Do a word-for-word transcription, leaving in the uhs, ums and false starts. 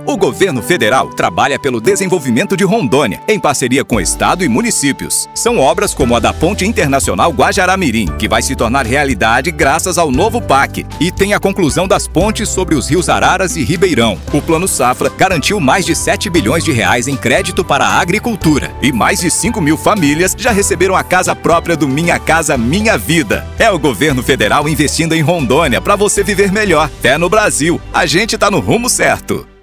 O governo federal trabalha pelo desenvolvimento de Rondônia, em parceria com Estado e municípios. São obras como a da Ponte Internacional Guajará-Mirim, que vai se tornar realidade graças ao novo P A C. E tem a conclusão das pontes sobre os rios Araras e Ribeirão. O Plano Safra garantiu mais de sete bilhões de reais em crédito para a agricultura. E mais de cinco mil famílias já receberam a casa própria do Minha Casa Minha Vida. É o governo federal investindo em Rondônia para você viver melhor. Fé no Brasil. A gente tá no rumo certo.